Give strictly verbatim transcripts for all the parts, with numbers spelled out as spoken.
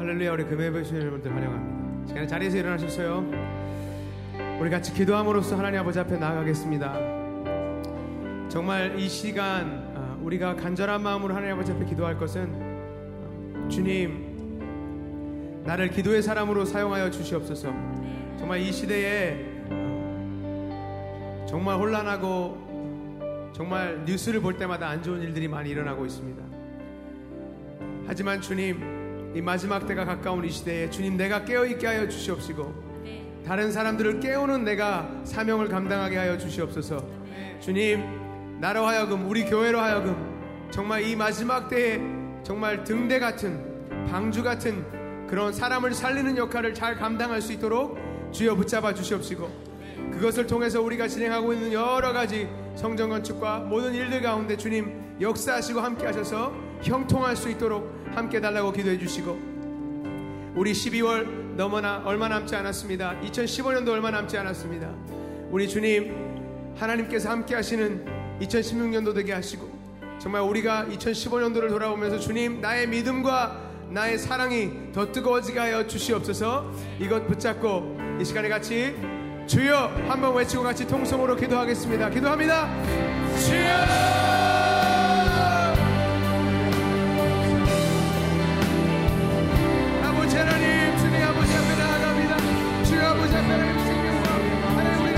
할렐루야. 우리 금요일 보시는 여러분들 환영합니다. 시간에 자리에서 일어나셨어요. 우리 같이 기도함으로써 하나님 아버지 앞에 나아가겠습니다. 정말 이 시간 우리가 간절한 마음으로 하나님 아버지 앞에 기도할 것은 주님, 나를 기도의 사람으로 사용하여 주시옵소서. 정말 이 시대에 정말 혼란하고 정말 뉴스를 볼 때마다 안 좋은 일들이 많이 일어나고 있습니다. 하지만 주님, 이 마지막 때가 가까운 이 시대에 주님, 내가 깨어있게 하여 주시옵시고 네. 다른 사람들을 깨우는 내가 사명을 감당하게 하여 주시옵소서. 네. 주님, 나로 하여금, 우리 교회로 하여금 정말 이 마지막 때에 정말 등대 같은, 방주 같은 그런 사람을 살리는 역할을 잘 감당할 수 있도록 주여 붙잡아 주시옵시고 네. 그것을 통해서 우리가 진행하고 있는 여러 가지 성전 건축과 모든 일들 가운데 주님 역사하시고 함께 하셔서 형통할 수 있도록 함께 달라고 기도해 주시고, 우리 십이월 너무나 얼마 남지 않았습니다. 이천십오 년도 얼마 남지 않았습니다. 우리 주님, 하나님께서 함께 하시는 이천십육 년도 되게 하시고, 정말 우리가 이천십오 년도를 돌아보면서 주님, 나의 믿음과 나의 사랑이 더 뜨거워지게 하여 주시옵소서. 이것 붙잡고 이 시간에 같이 주여 한번 외치고 같이 통성으로 기도하겠습니다. 기도합니다. 주여! 하나님, 주님 아버지 앞에 나아갑니다. 주여 아버지 앞에 하나님 생명과 하나님 우리가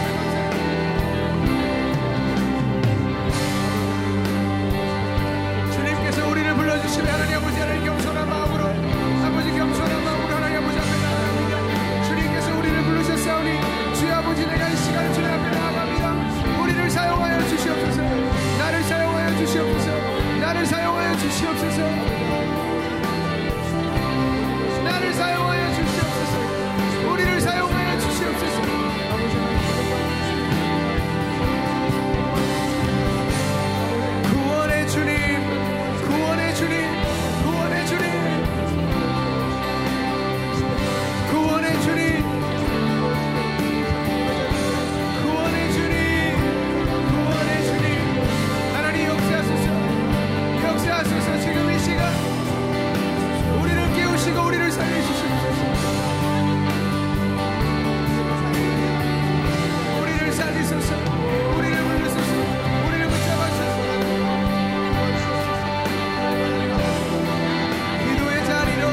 주님께서 우리를 불러주시면 하나님 아버지, 하나님 겸손한 마음으로, 아버지 겸손한 마음으로 하나님 아버지 앞에 나아갑니다. 주님께서 우리를 부르셨사오니 주여 아버지, 내가 이 시간에 주님 앞에 나아갑니다. 우리를 사용하여 주시옵소서. 나를 사용하여 주시옵소서. 나를 사용하여 주시옵소서. 나를 사용하여 주시옵소서. 우리를 사용하여 주시옵소서. 구원의 주님, 구원의 주님, 구원의 주님, 구원의 주님, 구원의 주님, 구원의 주님. 하나님 역사하소서. 역사하소서. 지금 이 시간 우리를 깨우시고 우리를 살려주시옵소서. 우리를 살리소서. 우리를 불러소서. 우리를 붙잡아소서. 기도의 자리로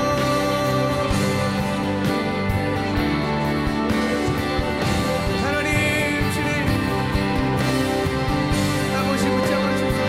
하나님, 주님 아버지 붙잡아주소서.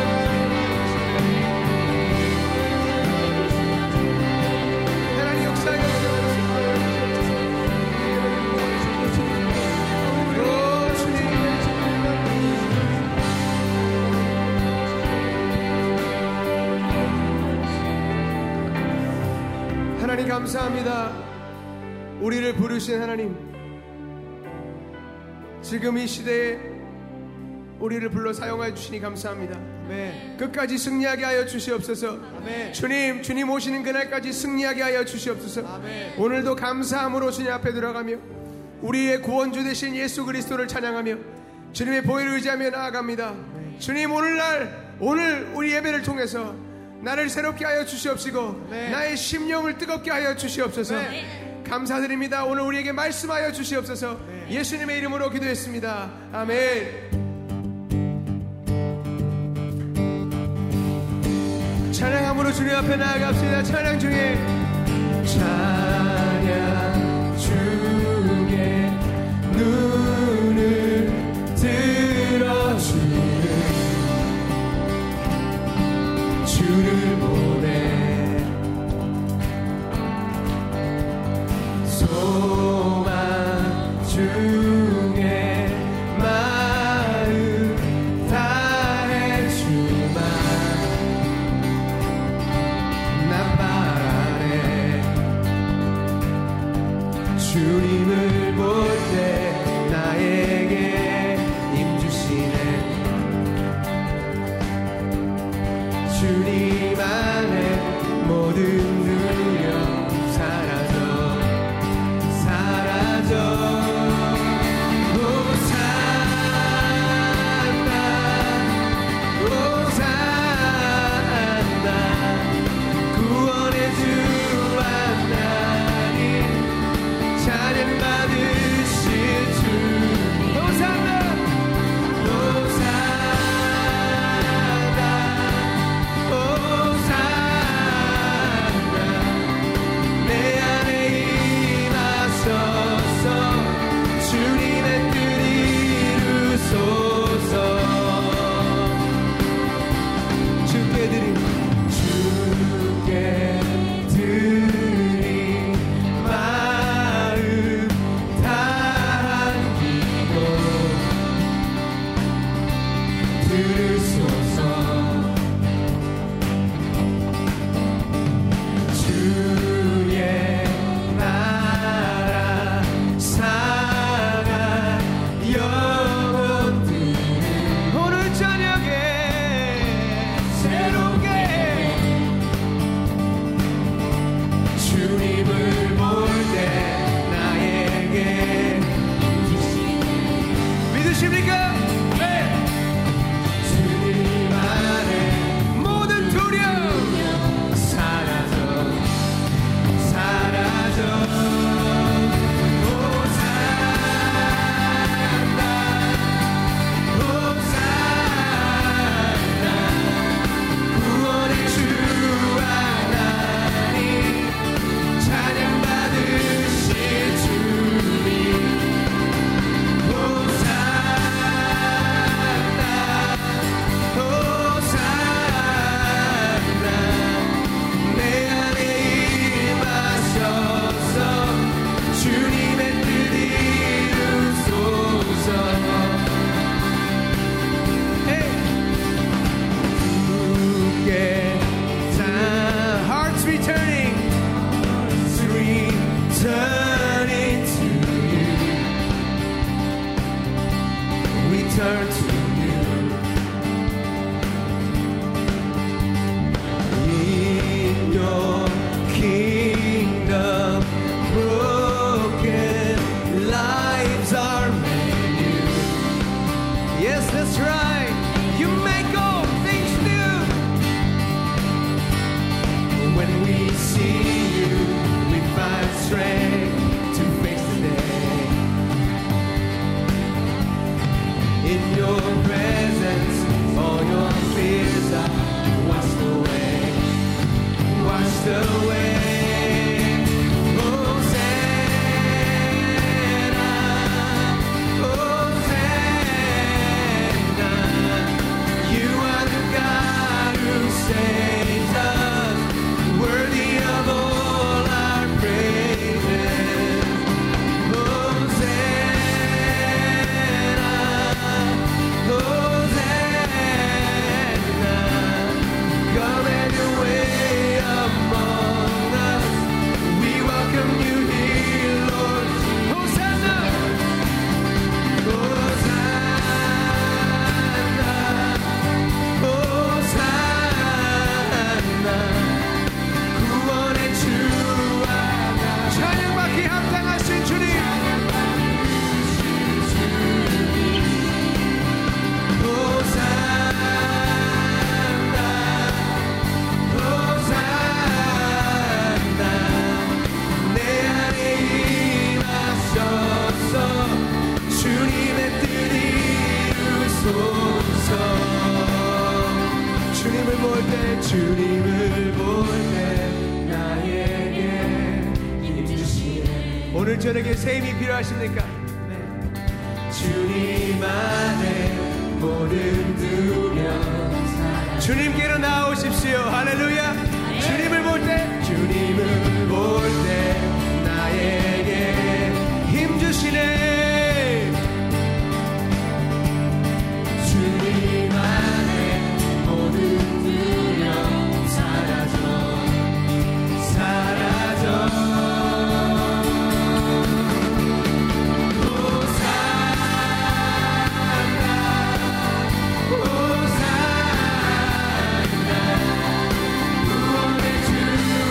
하나님 감사합니다. 우리를 부르신 하나님, 지금 이 시대에 우리를 불러 사용하여 주시니 감사합니다. 네. 끝까지 승리하게 하여 주시옵소서. 아멘. 주님, 주님 오시는 그날까지 승리하게 하여 주시옵소서. 아멘. 오늘도 감사함으로 주님 앞에 들어가며 우리의 구원주 되신 예수 그리스도를 찬양하며 주님의 보혈을 의지하며 나아갑니다. 아멘. 주님, 오늘날 오늘 우리 예배를 통해서 나를 새롭게 하여 주시옵시고 네. 나의 심령을 뜨겁게 하여 주시옵소서. 네. 감사드립니다. 오늘 우리에게 말씀하여 주시옵소서. 네. 예수님의 이름으로 기도했습니다. 아멘. 찬양함으로 주님 앞에 나아갑시다. 찬양 중에 찬양 중에 눈을 들어주는 주를 보내 소망 중에 마음 다해 주마 남발에 주님을 볼 때 나에게 임주시네 주님 안에 모든 두려움 사라져 사라져 구원의 주 주님을 볼 때 나에게 힘주시네. 오늘 저녁에 새 힘이 필요하십니까? 네. 주님 안에 모든 두려움 주님께로 나오십시오. 할렐루야. 네. 주님을 볼 때 주님을 볼 때 나에게 힘주시네. 주님 안에 모든 두려움 사라져 사라져. 호산나 호산나 구원의 주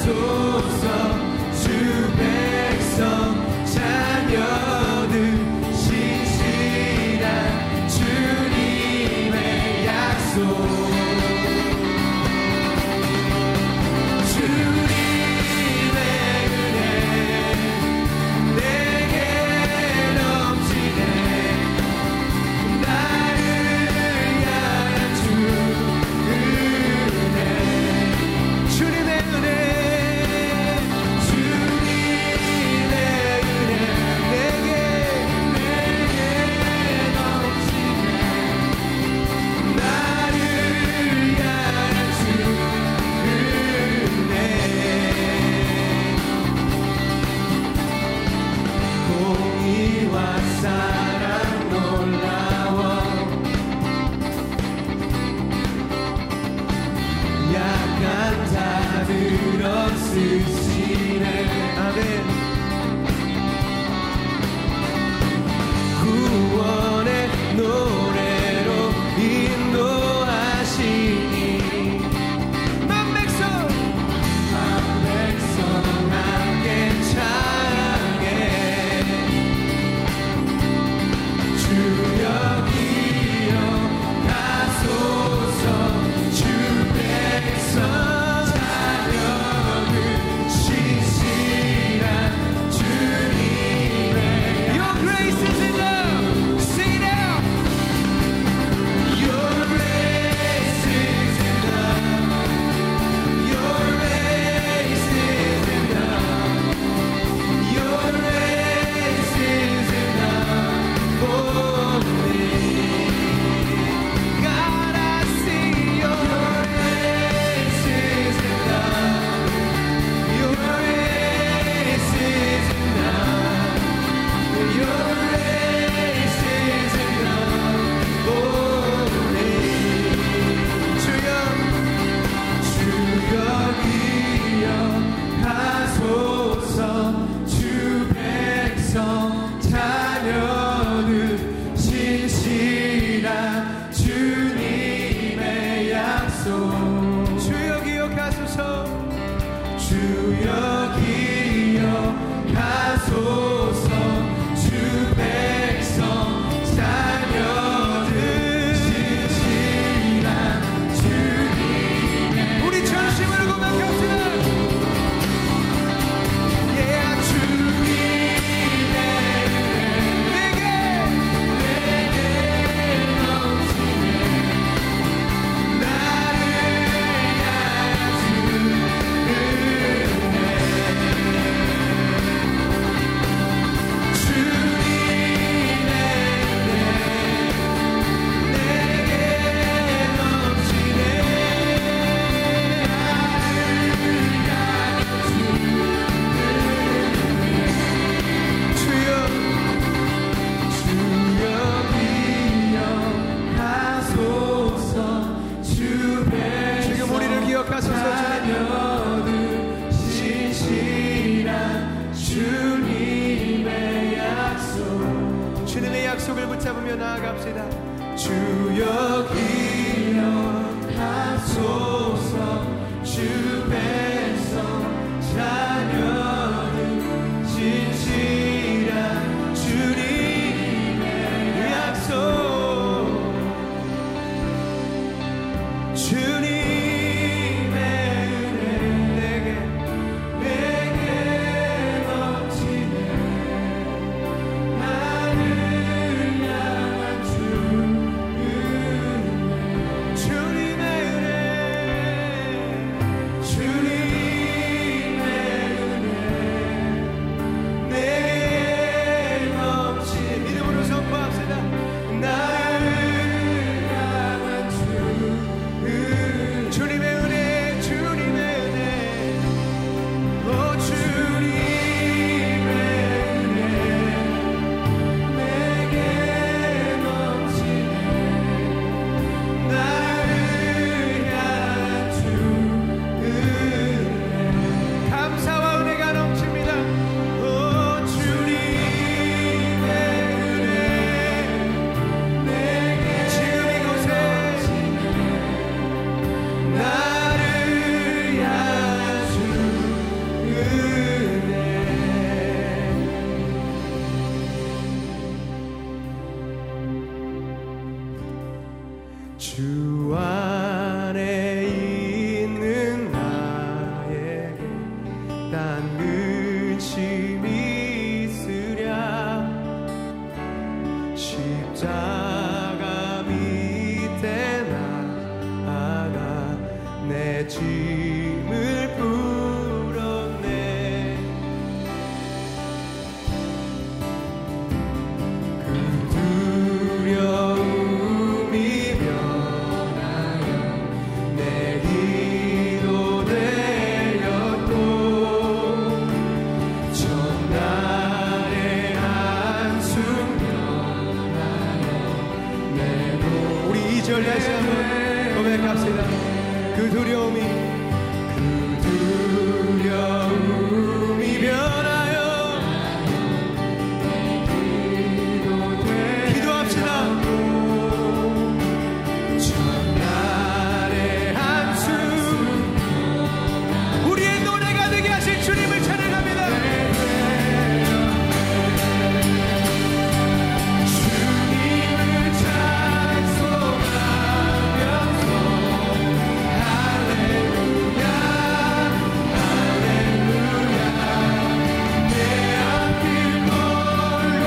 나를 향한 주 주 안에 있는 나에게 딴 근심이 있으랴. 십자가 밑에 나아가 내 짐을 풀었네. 그 두려움이 변하여 내 기도 되었고 전날의 한숨 변하여 내 몸. 우리 이 절 다시 한번 고백합시다. 그 두려움이 그 두려움이 변하여 기도합시다. 전날의 한숨 우리의 노래가 되게 하신 주님을 찬양합니다. 주님을 찬송하면서 할렐루야 할렐루야 내 앞길 멀고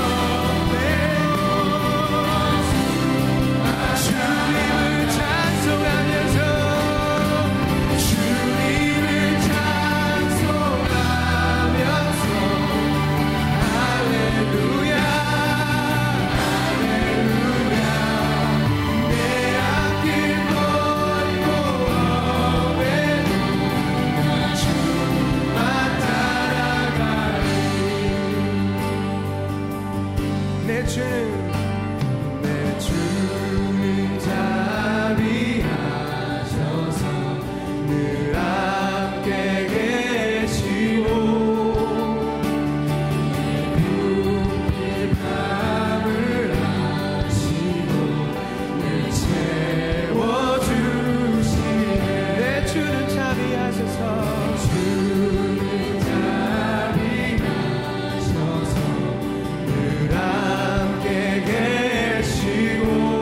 주님을 찬송하면서 주님을 찬송하면서 할렐루야 할렐루야 내 앞길 멀고 어웨도 주만 따라가리. 내 주는 내 주는 자비하셔서 늘 함께 계시고 내 밤을 하시고 늘 채워주시네. 내 주는 자비하셔서 주는 자비하셔서 늘 함께 계시고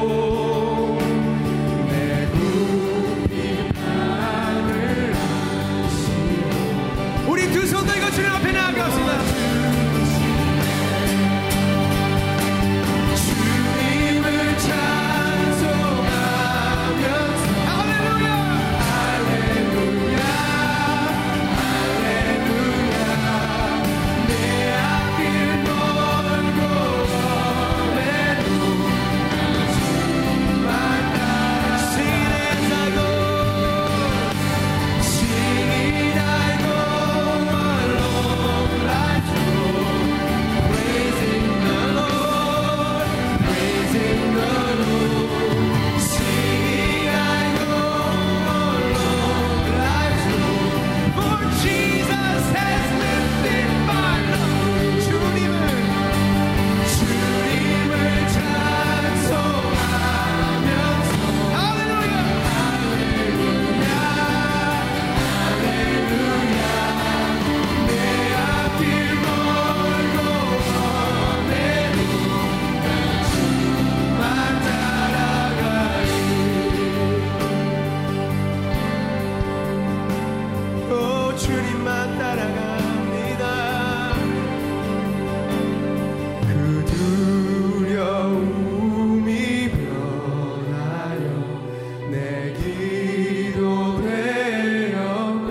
내 굽힌 밤을 하시고. 우리 두 손 들고 주님 앞에 나아갑시다. 주님을 찬송하면서 할렐루야 할렐루야 할렐루야 내 앞길 멀고 어웨도 주만 따라. Sing it as I go, sing it I go along life's road, praising the Lord, praising the Lord. Sing it I go along life's road, for Jesus has lifted my load. 주님을 주님을 찬송하면서 할렐루야 할렐루야 할렐루야 내 앞길 멀고 어웨도 주만 따라가리. 오 주님만 따라갑니다. 그 두려움이 변하여 내 기도 되었고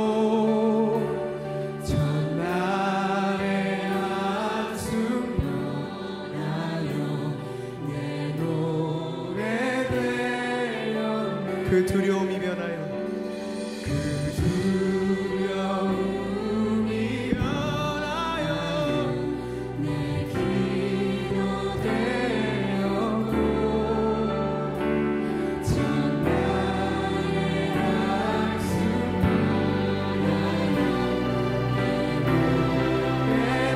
전날의 한숨 변하여 내 노래 되었네. 그 두려움이 변하여 그 두려움이 변하여 내 기도 되었고 전날의 한숨 변하여 내 노래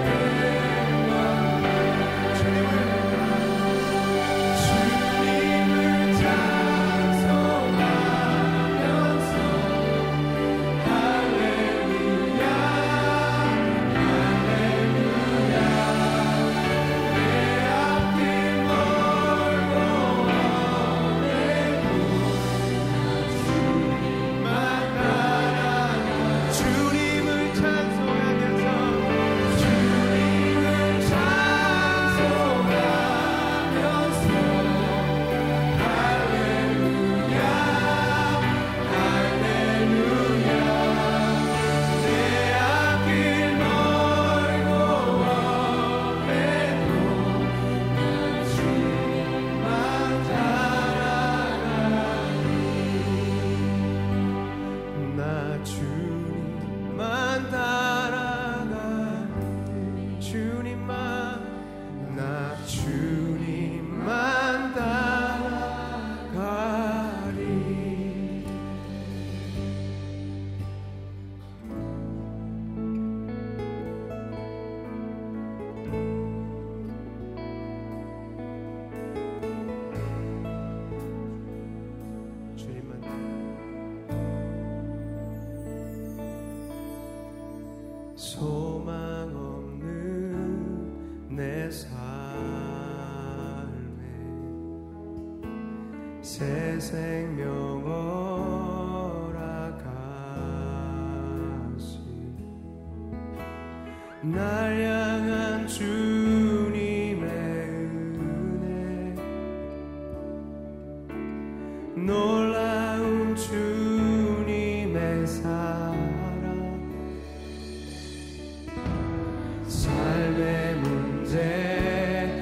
되었네. 주님을 주님을 찬송하면서 소망 없는 내 삶에 새 생명 허락하시 날 향한 주님의 은혜 놀라운 주님의 사랑 삶의 문제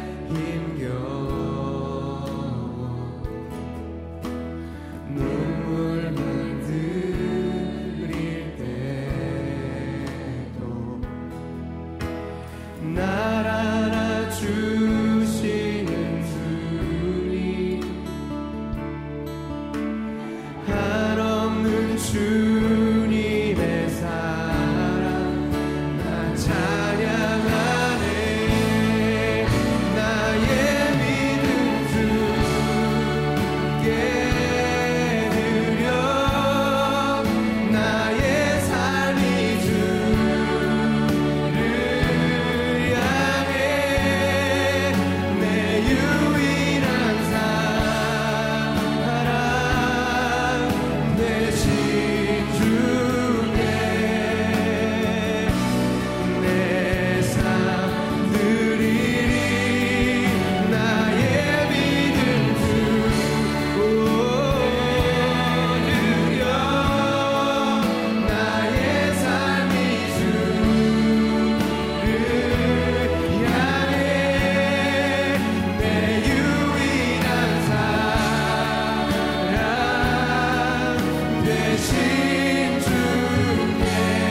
힘겨워 눈물만 들일 때도 날 알아주시는 주님 한없는 주님의 사랑 나 찬양하네 나의 믿음 주께 드려 나의 삶이 주를 향해 내 유일한 사랑 대신 주께 내 삶 드리리 나의 믿음 주오 드려 나의 삶이 주를 향해 내 유일한 사랑 대신 주께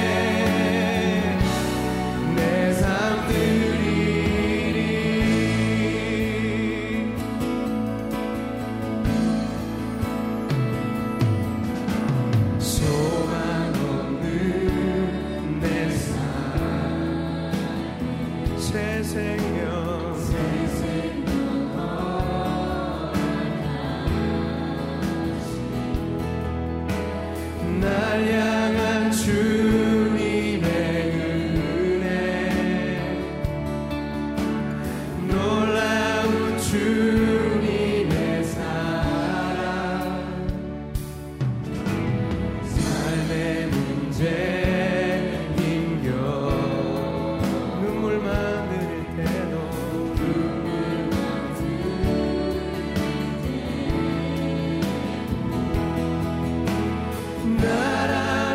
내 삶 드리리 소망 없는 내 삶 새 생명 날 향한 주님의 은혜 놀라운 주님의 사랑 삶의 문제 힘겨워 눈물만 들일 때도 날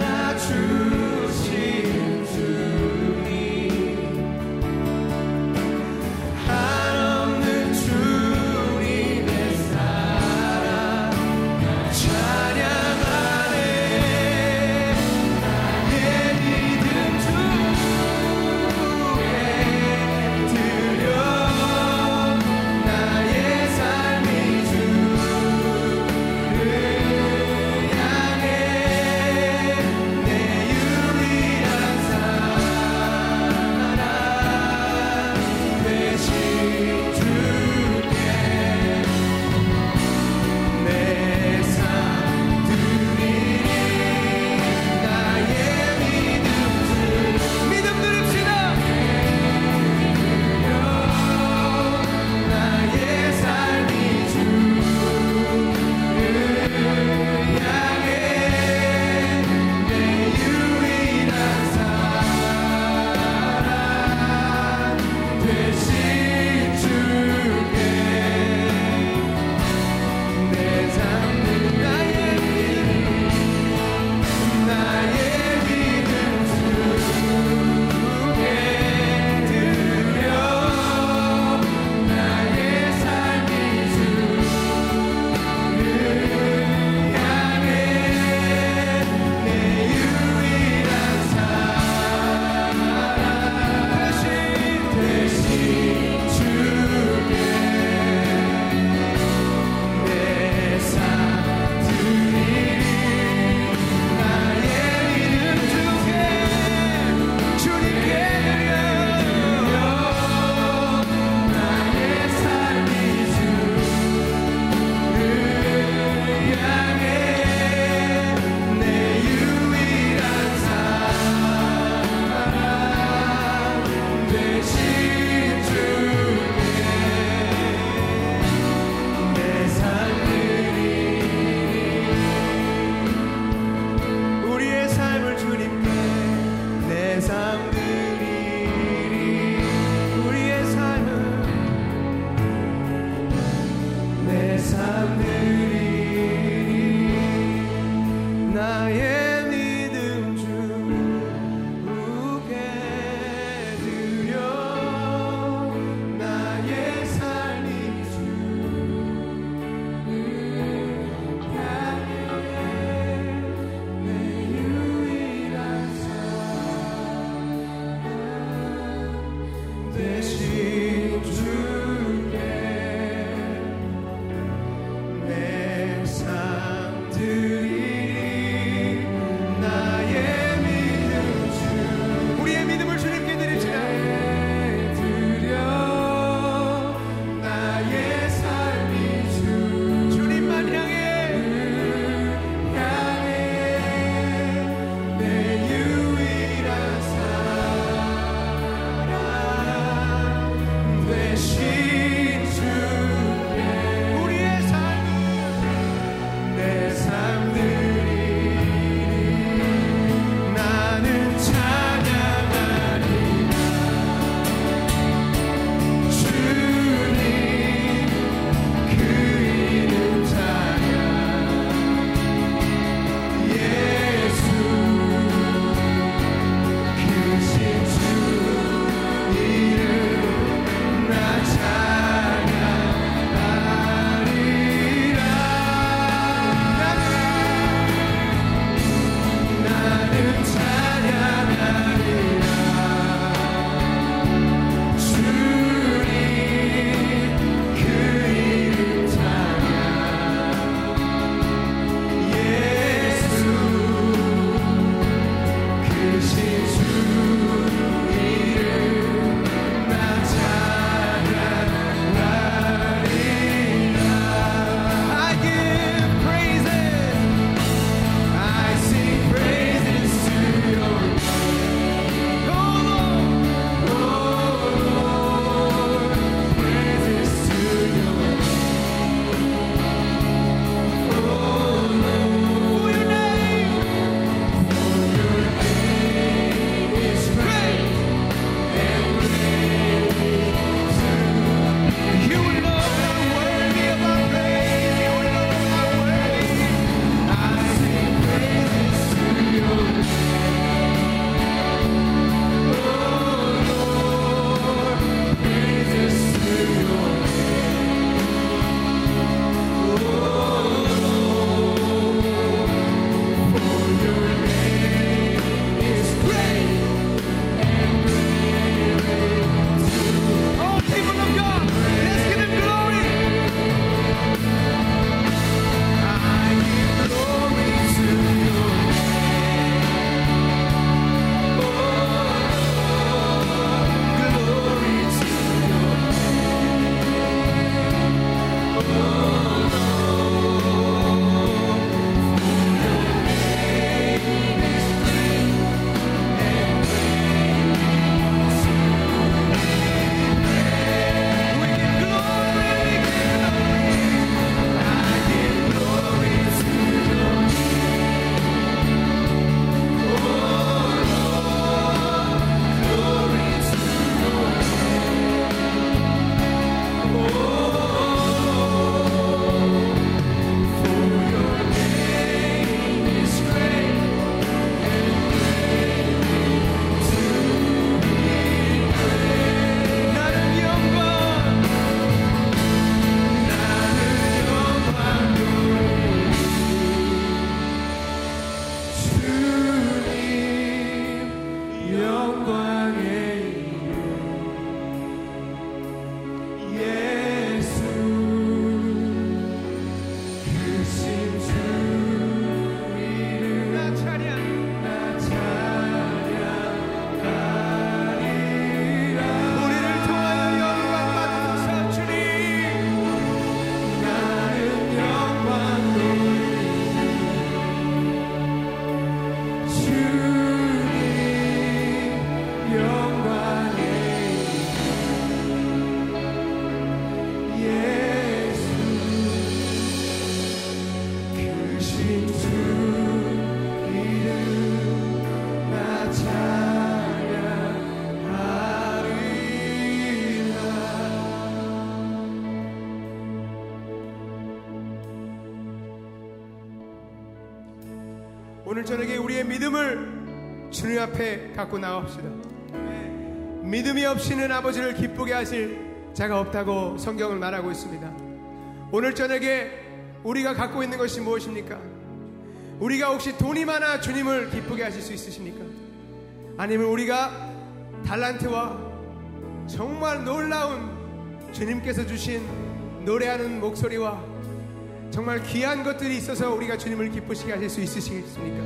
오늘 저녁에 우리의 믿음을 주님 앞에 갖고 나옵시다. 믿음이 없이는 아버지를 기쁘게 하실 자가 없다고 성경을 말하고 있습니다. 오늘 저녁에 우리가 갖고 있는 것이 무엇입니까? 우리가 혹시 돈이 많아 주님을 기쁘게 하실 수 있으십니까? 아니면 우리가 달란트와 정말 놀라운 주님께서 주신 노래하는 목소리와 정말 귀한 것들이 있어서 우리가 주님을 기쁘시게 하실 수 있으시겠습니까?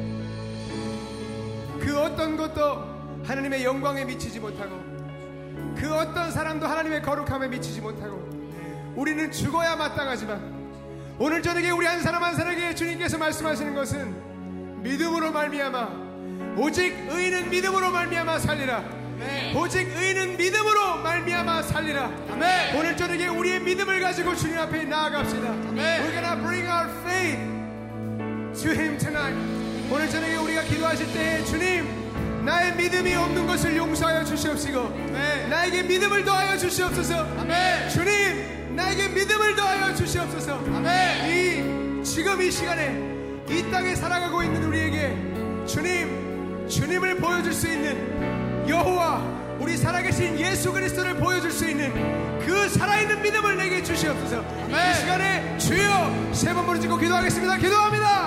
그 어떤 것도 하나님의 영광에 미치지 못하고 그 어떤 사람도 하나님의 거룩함에 미치지 못하고 우리는 죽어야 마땅하지만 오늘 저녁에 우리 한 사람 한 사람에게 주님께서 말씀하시는 것은 믿음으로 말미암아 오직 의인은 믿음으로 말미암아 살리라. 네. 오직 의인은 믿음으로 말미암아 살리라. 아멘. 오늘 저녁에 우리의 믿음을 가지고 주님 앞에 나아갑시다. 아멘. We're gonna bring our faith to Him tonight. 오늘 저녁에 우리가 기도하실 때 주님 나의 믿음이 없는 것을 용서하여 주시옵시고 네. 나에게 믿음을 더하여 주시옵소서. 아멘. 주님 나에게 믿음을 더하여 주시옵소서. 아멘. 이 지금 이 시간에 이 땅에 살아가고 있는 우리에게 주님 주님을 보여줄 수 있는 여호와 우리 살아계신 예수 그리스도를 보여줄 수 있는 그 살아있는 믿음을 내게 주시옵소서. 아멘. 이 시간에 주여 세 번 부르짖고 기도하겠습니다. 기도합니다.